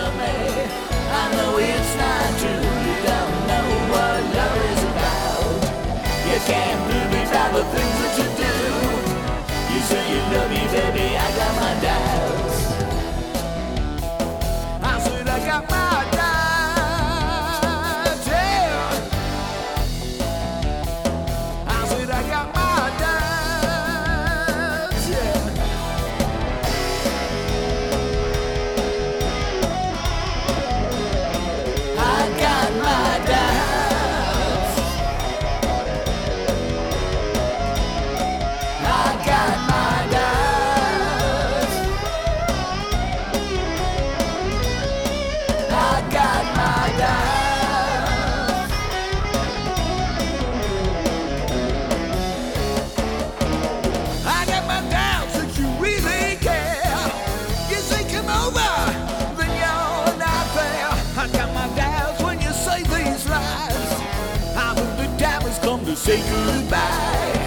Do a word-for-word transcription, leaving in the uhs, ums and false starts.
love me. I know it's not true. You don't know what love is about. You can't prove it by the things that you do. You say you love me, baby, I got my doubts. I said I got my doubts, yeah. I said I got my doubts, yeah. I got my doubts. I got my doubts. I got my doubts. I got my doubts that you really care. You say come over, then you're not there. I got my doubts when you say these lies. I think the time has come to say goodbye.